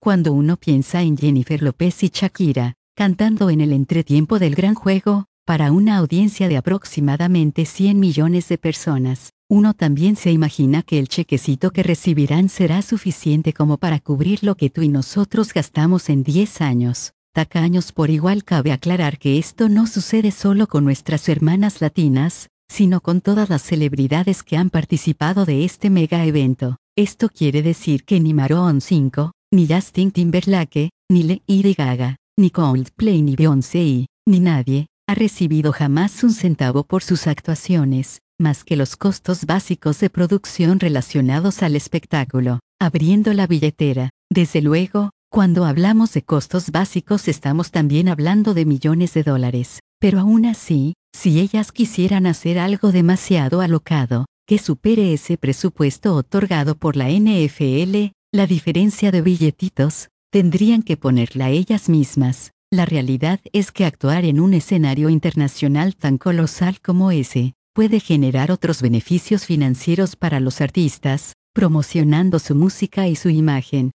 cuando uno piensa en Jennifer López y Shakira, cantando en el entretiempo del gran juego, para una audiencia de aproximadamente 100 millones de personas, uno también se imagina que el chequecito que recibirán será suficiente como para cubrir lo que tú y nosotros gastamos en 10 años. Tacaños. Por igual cabe aclarar que esto no sucede solo con nuestras hermanas latinas, sino con todas las celebridades que han participado de este mega evento. Esto quiere decir que ni Maroon 5, ni Justin Timberlake, ni Lady Gaga, ni Coldplay ni Beyoncé, ni nadie, ha recibido jamás un centavo por sus actuaciones, más que los costos básicos de producción relacionados al espectáculo, abriendo la billetera. Desde luego, cuando hablamos de costos básicos estamos también hablando de millones de dólares, pero aún así, si ellas quisieran hacer algo demasiado alocado, que supere ese presupuesto otorgado por la NFL, la diferencia de billetitos, tendrían que ponerla ellas mismas. La realidad es que actuar en un escenario internacional tan colosal como ese, puede generar otros beneficios financieros para los artistas, promocionando su música y su imagen.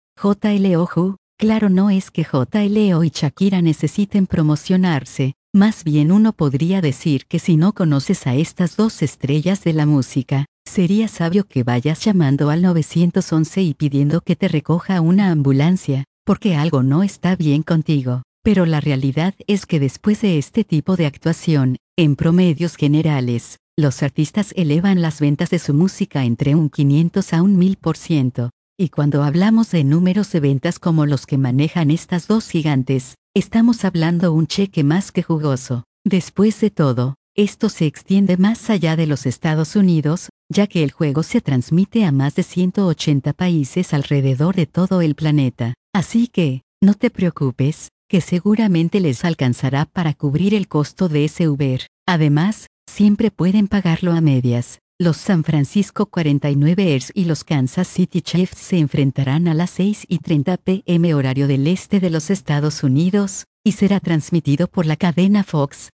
JLO. Claro, no es que JLO y Shakira necesiten promocionarse, más bien uno podría decir que si no conoces a estas dos estrellas de la música, sería sabio que vayas llamando al 911 y pidiendo que te recoja una ambulancia, porque algo no está bien contigo. Pero la realidad es que después de este tipo de actuación, en promedios generales, los artistas elevan las ventas de su música entre un 500 a un 1000%. Y cuando hablamos de números de ventas como los que manejan estas dos gigantes, estamos hablando un cheque más que jugoso. Después de todo, esto se extiende más allá de los Estados Unidos, ya que el juego se transmite a más de 180 países alrededor de todo el planeta. Así que, no te preocupes, que seguramente les alcanzará para cubrir el costo de ese Uber. Además, siempre pueden pagarlo a medias. Los San Francisco 49ers y los Kansas City Chiefs se enfrentarán a las 6:30 p.m. horario del este de los Estados Unidos, y será transmitido por la cadena Fox,